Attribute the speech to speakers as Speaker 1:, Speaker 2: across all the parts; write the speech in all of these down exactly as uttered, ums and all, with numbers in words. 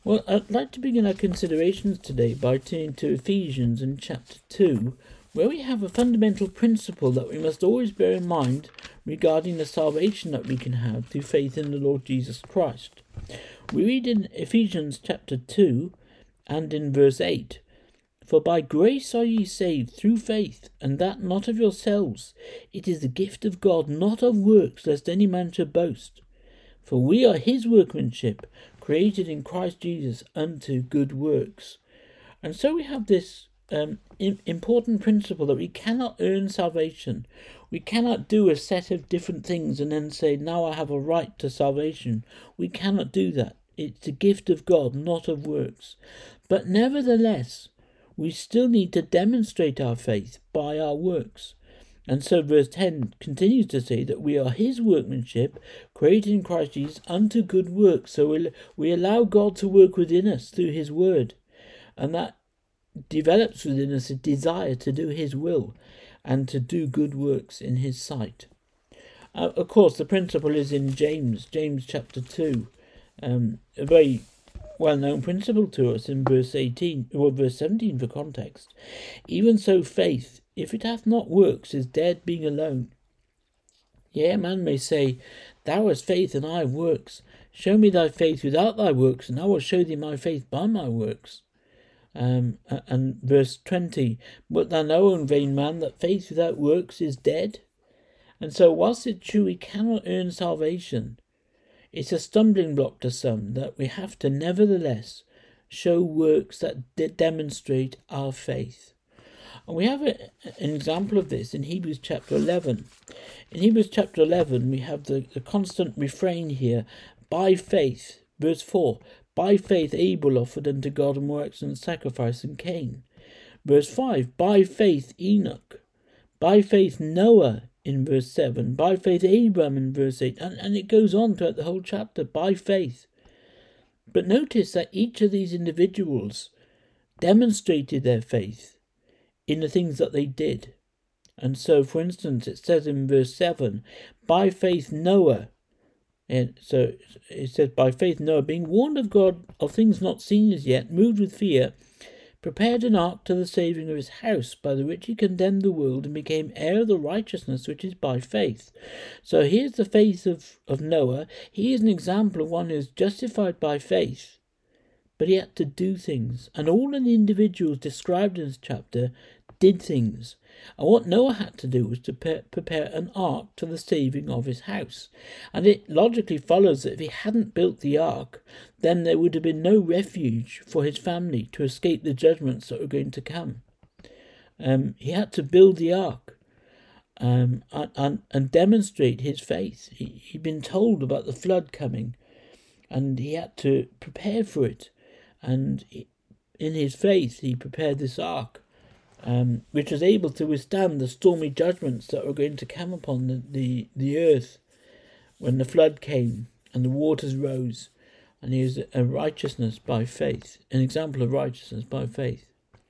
Speaker 1: Well, I'd like to begin our considerations today by turning to Ephesians in chapter two, where we have a fundamental principle that we must always bear in mind regarding the salvation that we can have through faith in the Lord Jesus Christ. We read in Ephesians chapter two and in verse eight, "For by grace are ye saved through faith, and that not of yourselves. It is the gift of God, not of works, lest any man should boast. For we are his workmanship, created in Christ Jesus unto good works." And so we have this um, important principle that we cannot earn salvation. We cannot do a set of different things and then say, now I have a right to salvation. We cannot do that. It's a gift of God, not of works. But nevertheless, we still need to demonstrate our faith by our works. And so verse ten continues to say that we are his workmanship, created in Christ Jesus unto good works. So we, we allow God to work within us through his word. And that develops within us a desire to do his will and to do good works in his sight. Uh, of course, the principle is in James, James chapter two, um, a very well-known principle to us in verse eighteen, or verse seventeen for context. "Even so faith, if it hath not works, is dead being alone. Yea, a man may say, Thou hast faith, and I have works. Show me thy faith without thy works, and I will show thee my faith by my works." Um, and verse twenty, "But thou know, O vain man, that faith without works is dead." And so whilst it's true we cannot earn salvation, it's a stumbling block to some that we have to nevertheless show works that de- demonstrate our faith. And we have a, an example of this in Hebrews chapter eleven. In Hebrews chapter eleven, we have the, the constant refrain here, by faith, verse four, "By faith Abel offered unto God a more excellent sacrifice than Cain." Verse five, "By faith Enoch." By faith Noah in verse seven. By faith Abraham in verse eight. And, and it goes on throughout the whole chapter, by faith. But notice that each of these individuals demonstrated their faith in the things that they did. And so, for instance, it says in verse seven, "By faith Noah." And so it says, "By faith Noah, being warned of God of things not seen as yet, moved with fear, prepared an ark to the saving of his house, by the which he condemned the world and became heir of the righteousness which is by faith." So here's the faith of, of Noah. He is an example of one who is justified by faith, but he had to do things. And all of the individuals described in this chapter did things. And what Noah had to do was to pre- prepare an ark to the saving of his house. And it logically follows that if he hadn't built the ark, then there would have been no refuge for his family to escape the judgments that were going to come. Um, he had to build the ark um, and, and, and demonstrate his faith. He, he'd been told about the flood coming, and he had to prepare for it. And he, in his faith, he prepared this ark, Um, which was able to withstand the stormy judgments that were going to come upon the, the, the earth when the flood came and the waters rose. And he was a righteousness by faith, an example of righteousness by faith.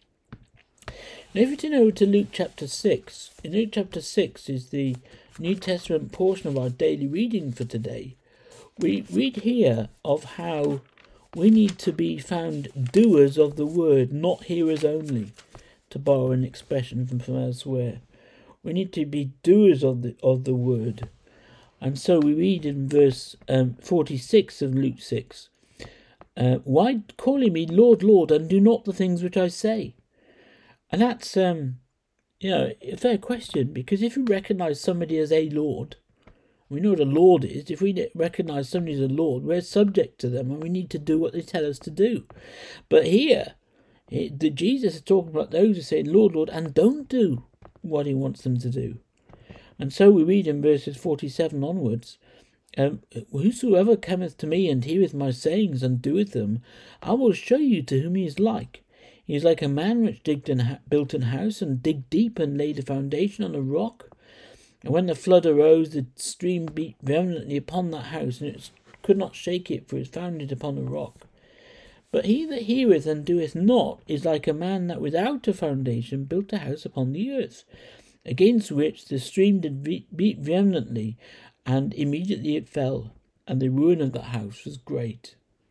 Speaker 1: Now if you turn over to Luke chapter six, in Luke chapter six is the New Testament portion of our daily reading for today. We read here of how we need to be found doers of the word, not hearers only, to borrow an expression from, from elsewhere. We need to be doers of the of the word. And so we read in verse um, forty-six of Luke six, uh, "Why calling me Lord, Lord, and do not the things which I say?" And that's um, you know, a fair question, because if you recognise somebody as a Lord, we know what a Lord is. If we recognise somebody as a Lord, we're subject to them and we need to do what they tell us to do. But here, It, the Jesus is talking about those who say, Lord, Lord, and don't do what he wants them to do. And so we read in verses forty-seven onwards, um, "Whosoever cometh to me and heareth my sayings and doeth them, I will show you to whom he is like. He is like a man which digged and ha- built an house, and digged deep, and laid a foundation on a rock. And when the flood arose, the stream beat vehemently upon that house, and it could not shake it, for it was founded upon a rock. But he that heareth and doeth not is like a man that without a foundation built a house upon the earth, against which the stream did beat vehemently, and immediately it fell, and the ruin of that house was great."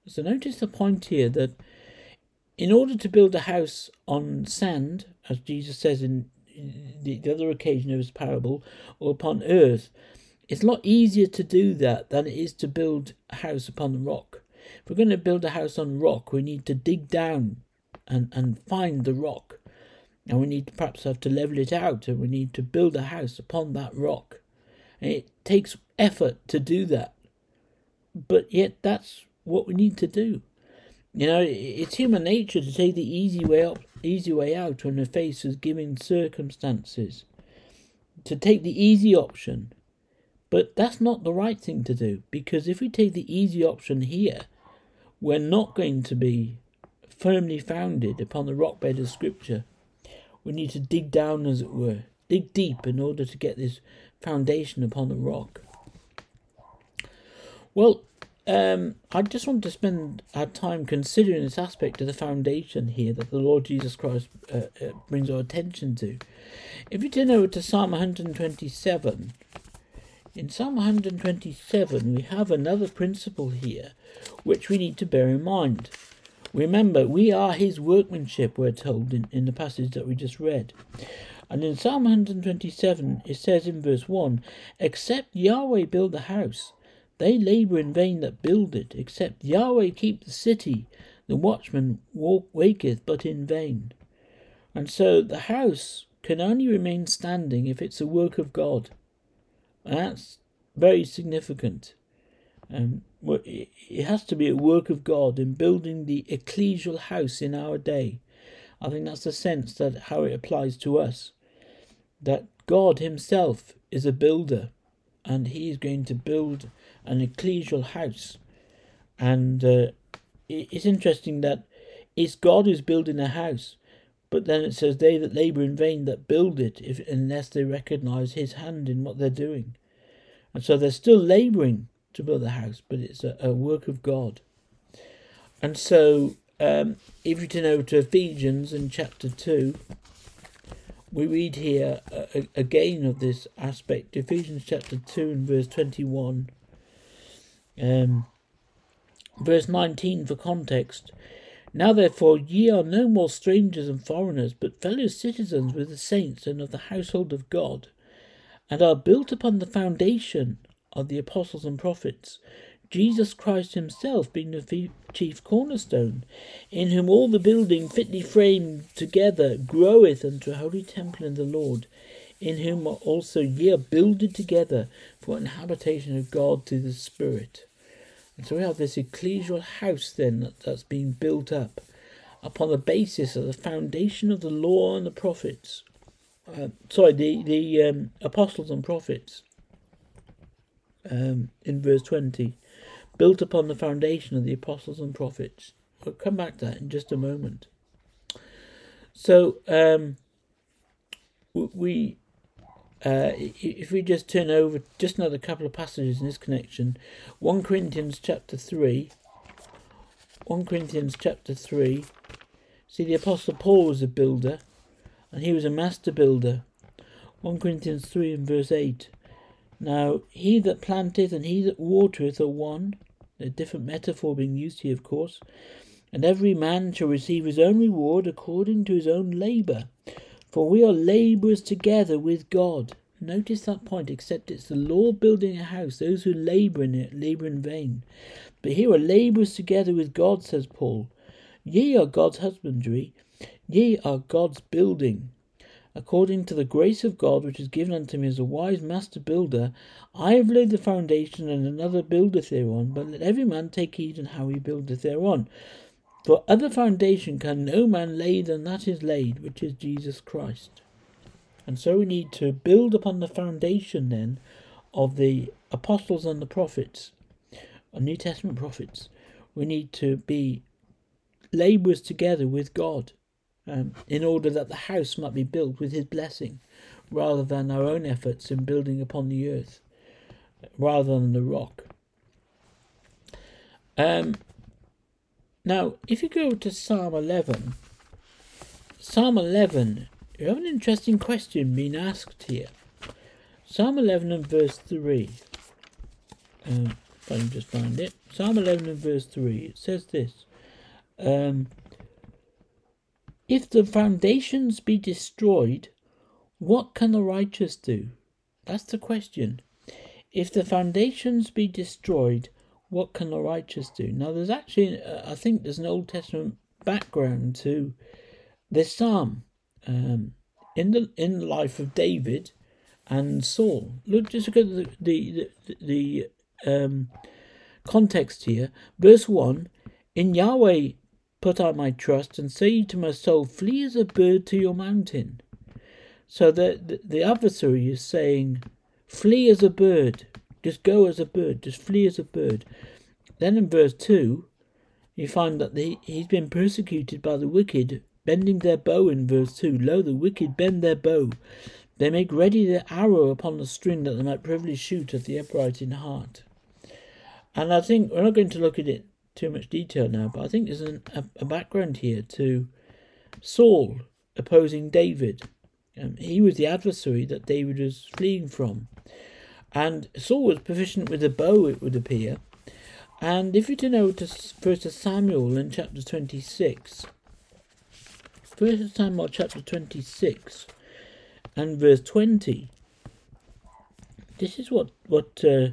Speaker 1: So notice the point here that in order to build a house on sand, as Jesus says in the, the other occasion of his parable, or upon earth, it's a lot easier to do that than it is to build a house upon the rock. If we're going to build a house on rock, we need to dig down and, and find the rock. And we need to perhaps have to level it out, and we need to build a house upon that rock. And it takes effort to do that. But yet that's what we need to do. You know, it's human nature to take the easy way up, easy way out when we're faced with given circumstances. To take the easy option. But that's not the right thing to do, because if we take the easy option here, we're not going to be firmly founded upon the rock bed of Scripture. We need to dig down, as it were, dig deep in order to get this foundation upon the rock. Well, um, I just want to spend our time considering this aspect of the foundation here that the Lord Jesus Christ uh, uh, brings our attention to. If you turn over to Psalm one hundred twenty-seven, in Psalm one hundred twenty-seven we have another principle here which we need to bear in mind. Remember, we are his workmanship, we're told in, in the passage that we just read. And in Psalm one hundred twenty-seven it says in verse one, "Except Yahweh build the house, they labour in vain that build it. Except Yahweh keep the city, the watchman walk, waketh but in vain." And so the house can only remain standing if it's a work of God. And that's very significant. Um, it has to be a work of God in building the ecclesial house in our day. I think that's the sense that how it applies to us. That God himself is a builder, and he is going to build an ecclesial house. And uh, it's interesting that it's God who's building a house, but then it says they that labour in vain that build it, if unless they recognise his hand in what they're doing. And so they're still labouring to build the house, but it's a, a work of God. And so um, if you turn over to Ephesians in chapter two, we read here uh, again of this aspect. Ephesians chapter two and verse twenty-one. Um, verse nineteen for context. "Now therefore ye are no more strangers and foreigners, but fellow citizens with the saints and of the household of God, and are built upon the foundation of the apostles and prophets, Jesus Christ himself being the chief cornerstone, in whom all the building fitly framed together groweth unto a holy temple in the Lord, in whom also ye are builded together for an habitation of God through the Spirit." And so we have this ecclesial house then that, that's being built up upon the basis of the foundation of the law and the prophets. Uh, sorry, the, the um, apostles and prophets. Um, in verse twenty, built upon the foundation of the apostles and prophets. We'll come back to that in just a moment. So, um, we, uh, if we just turn over just another couple of passages in this connection, First Corinthians chapter three, First Corinthians chapter three, see the Apostle Paul was a builder, and he was a master builder. First Corinthians three and verse eight. "Now he that planteth and he that watereth are one," a different metaphor being used here, of course, "and every man shall receive his own reward according to his own labour. For we are labourers together with God." Notice that point, except it's the Lord building a house. Those who labour in it labour in vain. But here are labourers together with God, says Paul. "Ye are God's husbandry, ye are God's building. According to the grace of God which is given unto me as a wise master builder, I have laid the foundation, and another buildeth thereon. But let every man take heed in how he buildeth thereon. For other foundation can no man lay than that is laid, which is Jesus Christ." And so we need to build upon the foundation then of the apostles and the prophets, or New Testament prophets. We need to be labourers together with God. Um, in order that the house might be built with his blessing, rather than our own efforts in building upon the earth, rather than the rock. Um, now, if you go to Psalm eleven, Psalm eleven, you have an interesting question being asked here. Psalm eleven and verse three. Um, if I can just find it. Psalm eleven and verse three. It says this. Um, if the foundations be destroyed, what can the righteous do? That's the question. If the foundations be destroyed, what can the righteous do? Now, there's actually, uh, I think there's an Old Testament background to this psalm um, in the in the life of David and Saul. Look, just look at the the the, the um, context here. Verse one: In Yahweh put I my trust, and say to my soul, flee as a bird to your mountain. So the, the the adversary is saying, flee as a bird. Just go as a bird. Just flee as a bird. Then in verse two, you find that the, he's been persecuted by the wicked, bending their bow in verse two. Lo, the wicked bend their bow. They make ready their arrow upon the string, that they might privily shoot at the upright in heart. And I think we're not going to look at it too much detail now, but I think there's an, a, a background here to Saul opposing David. Um, he was the adversary that David was fleeing from. And Saul was proficient with a bow, it would appear. And if you turn over to First Samuel in chapter twenty-six, First Samuel chapter twenty-six and verse twenty, this is what what uh,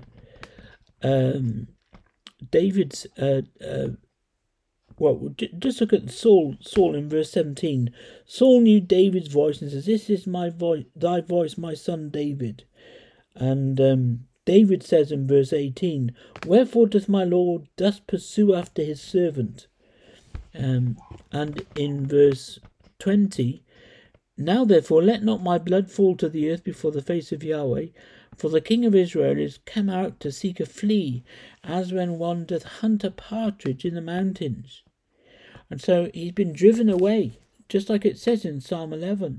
Speaker 1: um, David's. Uh, uh, well, just look at Saul. Saul in verse seventeen. Saul knew David's voice and says, "This is my voice, thy voice, my son David." And um, David says in verse eighteen, "Wherefore doth my Lord thus pursue after his servant?" Um, and in verse twenty, "Now therefore let not my blood fall to the earth before the face of Yahweh, for the king of Israel is come out to seek a flea, as when one doth hunt a partridge in the mountains." And so he's been driven away, just like it says in Psalm eleven.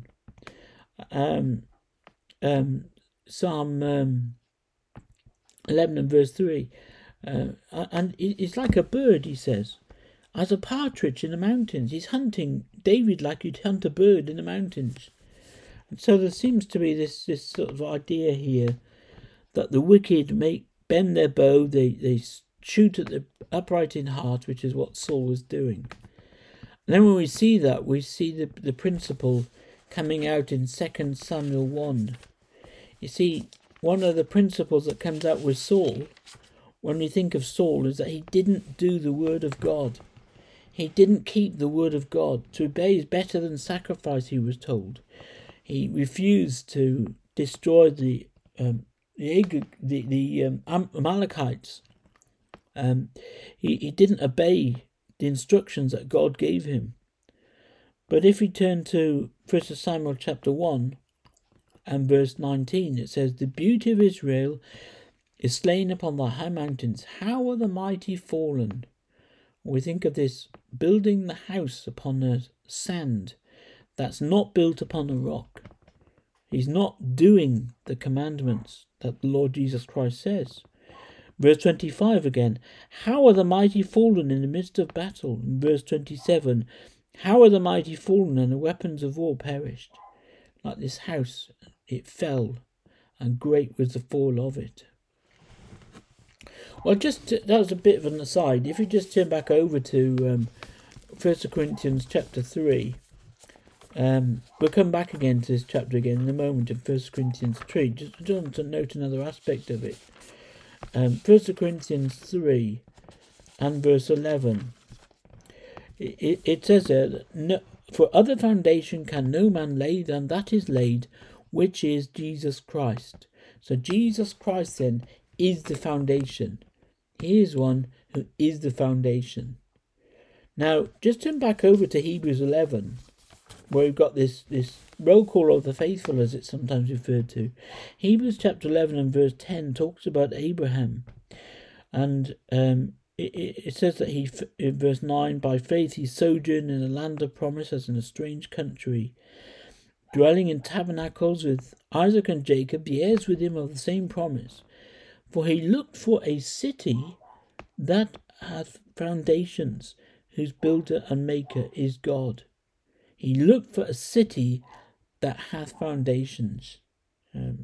Speaker 1: Um, um, Psalm um, eleven and verse three. Uh, and it's like a bird, he says, as a partridge in the mountains. He's hunting David like you'd hunt a bird in the mountains. And so there seems to be this, this sort of idea here that the wicked make bend their bow, they, they shoot at the upright in heart, which is what Saul was doing. And then when we see that, we see the, the principle coming out in Second Samuel one. You see, one of the principles that comes out with Saul, when we think of Saul, is that he didn't do the word of God. He didn't keep the word of God. To obey is better than sacrifice, he was told. He refused to destroy the um, the the, the um, Amalekites. Um, he, he didn't obey the instructions that God gave him. But if we turn to First Samuel chapter one and verse nineteen, it says, "The beauty of Israel is slain upon the high mountains. How are the mighty fallen?" We think of this building the house upon the sand that's not built upon a rock. He's not doing the commandments that the Lord Jesus Christ says. Verse twenty-five again, "How are the mighty fallen in the midst of battle?" In verse twenty-seven, "How are the mighty fallen and the weapons of war perished?" Like this house, it fell, and great was the fall of it. Well, just to, that was a bit of an aside. If you just turn back over to um, First Corinthians chapter three, um, we'll come back again to this chapter again in a moment in First Corinthians three. Just, just want to note another aspect of it. Um, First Corinthians three and verse eleven. It, it, it says there, that no, "For other foundation can no man lay than that is laid, which is Jesus Christ." So Jesus Christ then is the foundation. He is one who is the foundation. Now, just turn back over to Hebrews eleven, where we've got this, this roll call of the faithful, as it's sometimes referred to. Hebrews chapter eleven and verse ten talks about Abraham. And um, it, it says that he, in verse nine, "By faith he sojourned in a land of promise as in a strange country, dwelling in tabernacles with Isaac and Jacob, the heirs with him of the same promise. For he looked for a city that hath foundations, whose builder and maker is God." He looked for a city that hath foundations. Um,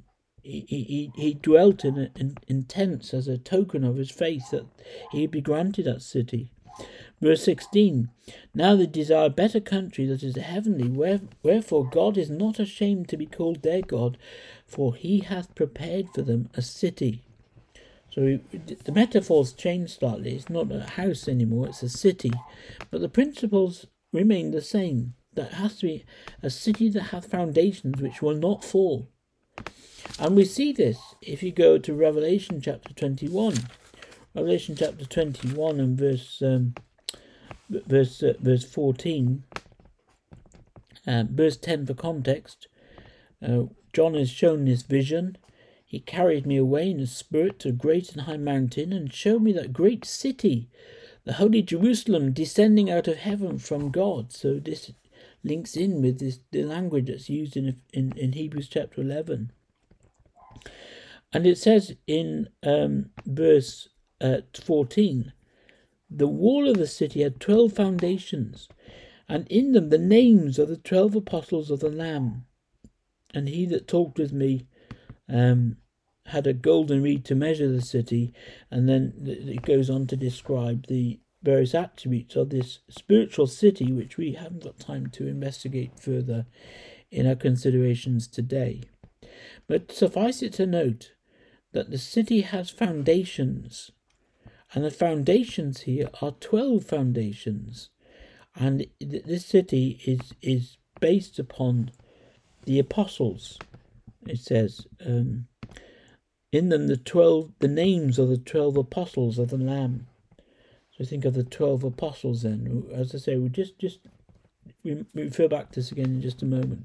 Speaker 1: he, he, he dwelt in, in, in tents as a token of his faith that he'd be granted that city. Verse sixteen, now they desire a better country that is heavenly, where, wherefore God is not ashamed to be called their God, for he hath prepared for them a city. So the metaphor's changed slightly. It's not a house anymore, it's a city. But the principles remain the same. That has to be a city that hath foundations which will not fall. And we see this if you go to Revelation chapter twenty-one. Revelation chapter twenty-one and verse um, verse uh, verse fourteen. Um, verse ten for context. Uh, John is shown this vision. He carried me away in a spirit to a great and high mountain, and showed me that great city, the holy Jerusalem, descending out of heaven from God. So this links in with this the language that's used in in, in Hebrews chapter eleven. And it says in um, verse uh, fourteen, the wall of the city had twelve foundations, and in them the names of the twelve apostles of the Lamb. And he that talked with me um, had a golden reed to measure the city, and then it goes on to describe the various attributes of this spiritual city, which we haven't got time to investigate further in our considerations today. But suffice it to note that the city has foundations, and the foundations here are twelve foundations, and this city is is based upon the apostles. It says um, in them the twelve the names of the twelve apostles of the Lamb. So think of the twelve apostles then. As I say, we'll just just we refer back to this again in just a moment.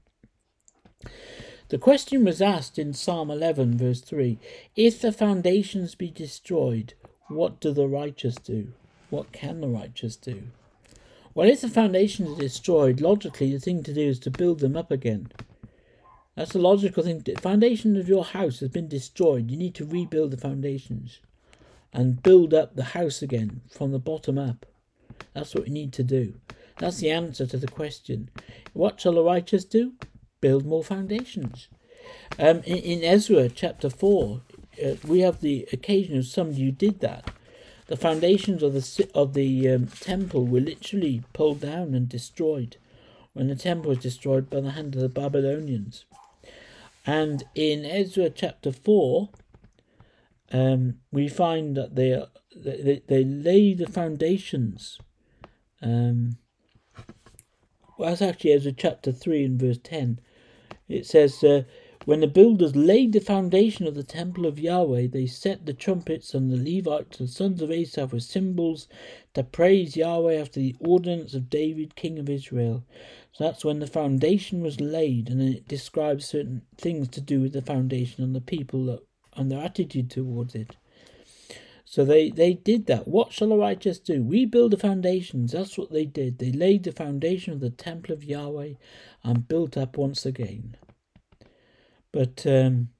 Speaker 1: The question was asked in Psalm eleven verse three, if the foundations be destroyed, what do the righteous do? What can the righteous do? Well, if the foundations are destroyed, logically the thing to do is to build them up again. That's the logical thing. The foundation of your house has been destroyed. You need to rebuild the foundations and build up the house again from the bottom up. That's what we need to do. That's the answer to the question. What shall the righteous do? Build more foundations. Um, in, in Ezra chapter four, uh, we have the occasion of somebody who did that. The foundations of the of the um, temple were literally pulled down and destroyed when the temple was destroyed by the hand of the Babylonians. And in Ezra chapter four, um, we find that they are, they they lay the foundations. Um, well, that's actually Ezra chapter three and verse ten. It says, uh, when the builders laid the foundation of the temple of Yahweh, they set the trumpets and the Levites, the sons of Asaph, with cymbals to praise Yahweh after the ordinance of David, king of Israel. So that's when the foundation was laid, and then it describes certain things to do with the foundation and the people that, and their attitude towards it. So they, they did that. What shall the righteous do? Rebuild the foundations. That's what they did. They laid the foundation of the temple of Yahweh and built up once again. But um,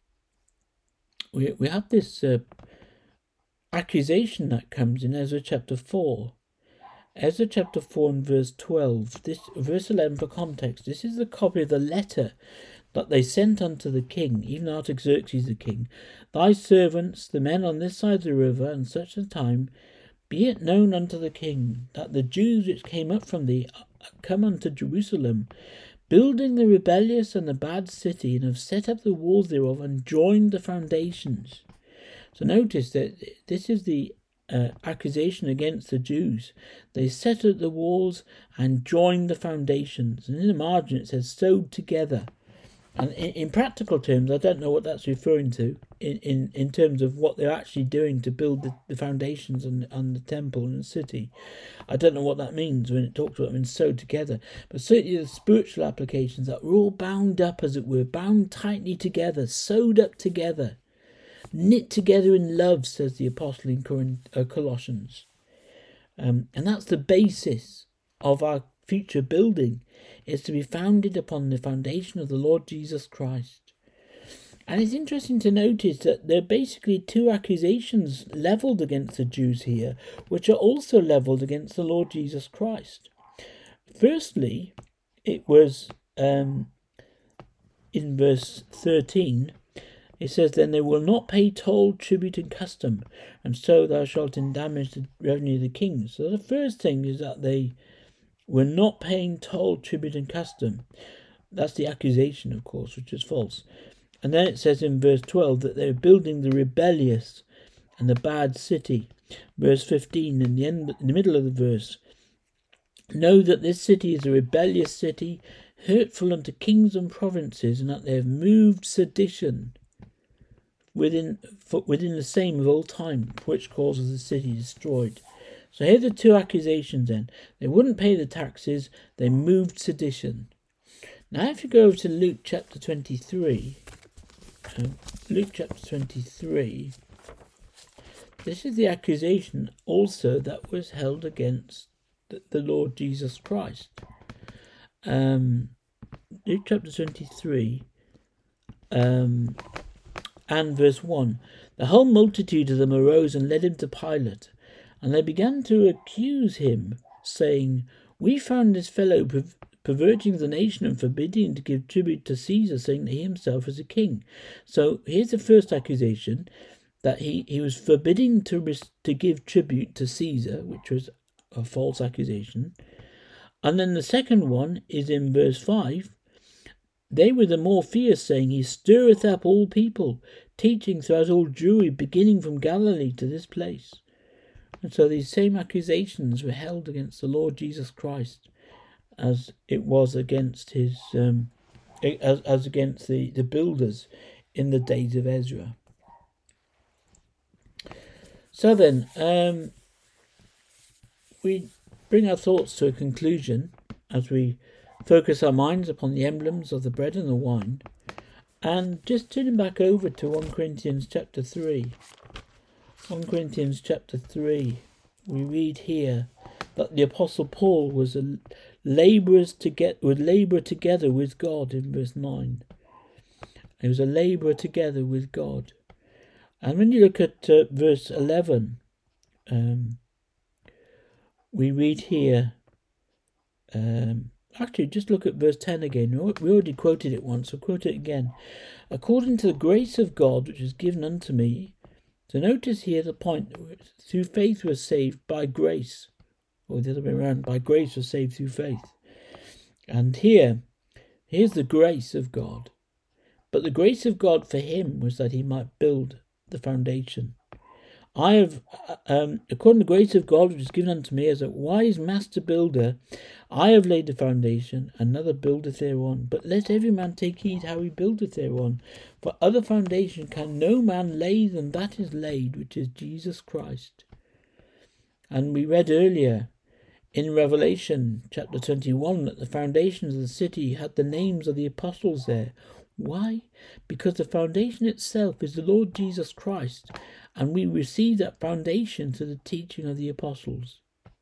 Speaker 1: we we have this uh, accusation that comes in Ezra chapter four. Ezra chapter four and verse twelve. This verse eleven for context. This is the copy of the letter that they sent unto the king, even Artaxerxes the king. Thy servants, the men on this side of the river, and such a time, be it known unto the king, that the Jews which came up from thee come unto Jerusalem, building the rebellious and the bad city, and have set up the walls thereof, and joined the foundations. So notice that this is the uh, accusation against the Jews. They set up the walls and joined the foundations. And in the margin it says, sewed together. And in, in practical terms, I don't know what that's referring to in, in, in terms of what they're actually doing to build the, the foundations and, and the temple and the city. I don't know what that means when it talks about them sewed together. But certainly the spiritual applications that we're all bound up, as it were, bound tightly together, sewed up together, knit together in love, says the apostle in Corinth, uh, Colossians. Um, and that's the basis of our future building, is to be founded upon the foundation of the Lord Jesus Christ. And it's interesting to notice that there are basically two accusations levelled against the Jews here, which are also levelled against the Lord Jesus Christ. Firstly, it was um, in verse thirteen, It says, then they will not pay toll, tribute, and custom, and so thou shalt endamage the revenue of the king. So the first thing is that they were not paying toll, tribute, and custom. That's the accusation, of course, which is false. And then it says in verse twelve that they're building the rebellious and the bad city. Verse fifteen, in the end, in the middle of the verse, know that this city is a rebellious city, hurtful unto kings and provinces, and that they have moved sedition within within the same of all time, which causes the city destroyed. So here are the two accusations then. They wouldn't pay the taxes, they moved sedition. Now if you go over to Luke chapter twenty-three, um, Luke chapter twenty-three, this is the accusation also that was held against the, the Lord Jesus Christ. Um, Luke chapter twenty-three, um, and verse one. The whole multitude of them arose and led him to Pilate, and they began to accuse him, saying, we found this fellow per- perverting the nation and forbidding to give tribute to Caesar, saying that he himself is a king. So here's the first accusation, that he, he was forbidding to, res- to give tribute to Caesar, which was a false accusation. And then the second one is in verse five. They were the more fierce, saying, he stirreth up all people, teaching throughout all Jewry, beginning from Galilee to this place. And so these same accusations were held against the Lord Jesus Christ as it was against his, um, as, as against the, the builders in the days of Ezra. So then, um, we bring our thoughts to a conclusion as we focus our minds upon the emblems of the bread and the wine, and just turning back over to First Corinthians chapter three. First Corinthians chapter three, we read here that the Apostle Paul was a labourers to get would labour together with God in verse nine. He was a labourer together with God. And when you look at uh, verse eleven, um, we read here, um, actually just look at verse ten again. We already quoted it once, so quote it again. According to the grace of God which is given unto me. So notice here the point, through faith was saved by grace. Or the other way around, by grace was saved through faith. And here, here's the grace of God. But the grace of God for him was that he might build the foundation. I have, um, according to the grace of God which is given unto me as a wise master builder, I have laid the foundation, another buildeth thereon. But let every man take heed how he buildeth thereon. For other foundation can no man lay than that is laid, which is Jesus Christ. And we read earlier in Revelation chapter twenty-one that the foundations of the city had the names of the apostles there. Why? Because the foundation itself is the Lord Jesus Christ, and we receive that foundation through the teaching of the apostles.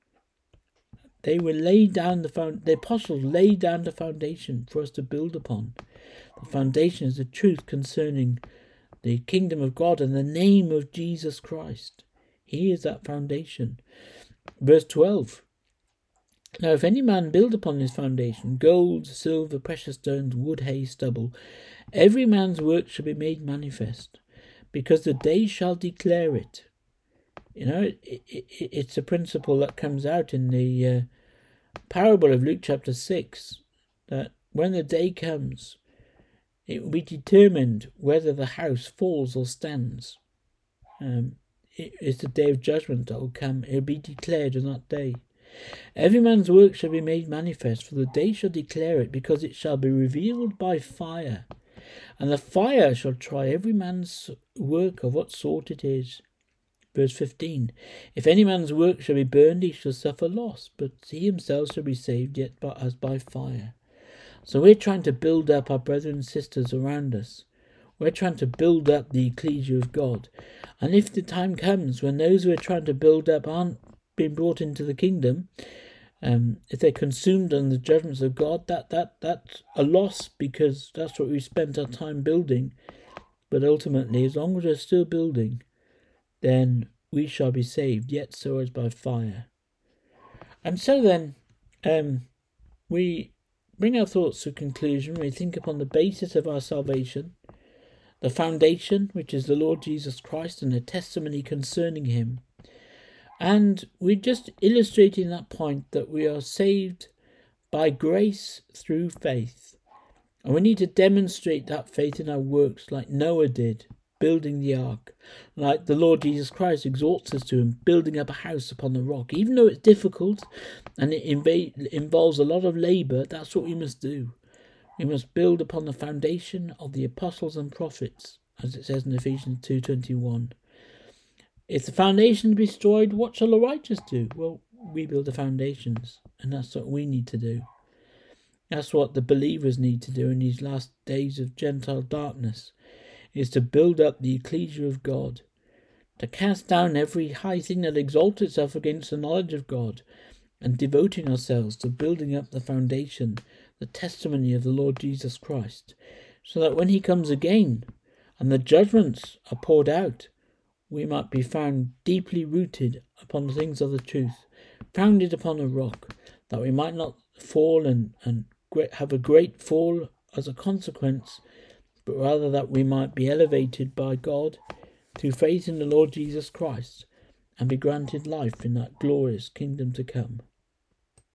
Speaker 1: They were laid down the found the apostles laid down the foundation for us to build upon. The foundation is the truth concerning the kingdom of God and the name of Jesus Christ. He is that foundation. Verse twelve. Now if any man build upon this foundation gold, silver, precious stones, wood, hay, stubble, every man's work shall be made manifest, because the day shall declare it. You know, it, it, it, it's a principle that comes out in the uh, parable of Luke chapter six, that when the day comes, it will be determined whether the house falls or stands. Um, it, it's the day of judgment that will come. It will be declared on that day. Every man's work shall be made manifest, for the day shall declare it, because it shall be revealed by fire. And the fire shall try every man's work of what sort it is. Verse fifteen. If any man's work shall be burned, he shall suffer loss, but he himself shall be saved, yet but as by fire. So we're trying to build up our brothers and sisters around us. We're trying to build up the ecclesia of God. And if the time comes when those we're trying to build up aren't being brought into the kingdom, um, if they're consumed on the judgments of God, that, that that's a loss, because that's what we spent our time building. But ultimately, as long as we're still building, then we shall be saved, yet so as by fire. And so then, um, we bring our thoughts to a conclusion. We think upon the basis of our salvation, the foundation, which is the Lord Jesus Christ, and a testimony concerning him. And we're just illustrating that point that we are saved by grace through faith. And we need to demonstrate that faith in our works like Noah did, building the ark, like the Lord Jesus Christ exhorts us to in building up a house upon the rock. Even though it's difficult and it inv- involves a lot of labour, that's what we must do. We must build upon the foundation of the apostles and prophets, as it says in Ephesians two twenty-one. If the foundation is destroyed, what shall the righteous do? Well, rebuild the foundations, and that's what we need to do. That's what the believers need to do in these last days of Gentile darkness, is to build up the ecclesia of God, to cast down every high thing that exalts itself against the knowledge of God, and devoting ourselves to building up the foundation, the testimony of the Lord Jesus Christ, so that when he comes again and the judgments are poured out, we might be found deeply rooted upon the things of the truth, founded upon a rock, that we might not fall and, and have a great fall as a consequence, but rather that we might be elevated by God through faith in the Lord Jesus Christ and be granted life in that glorious kingdom to come.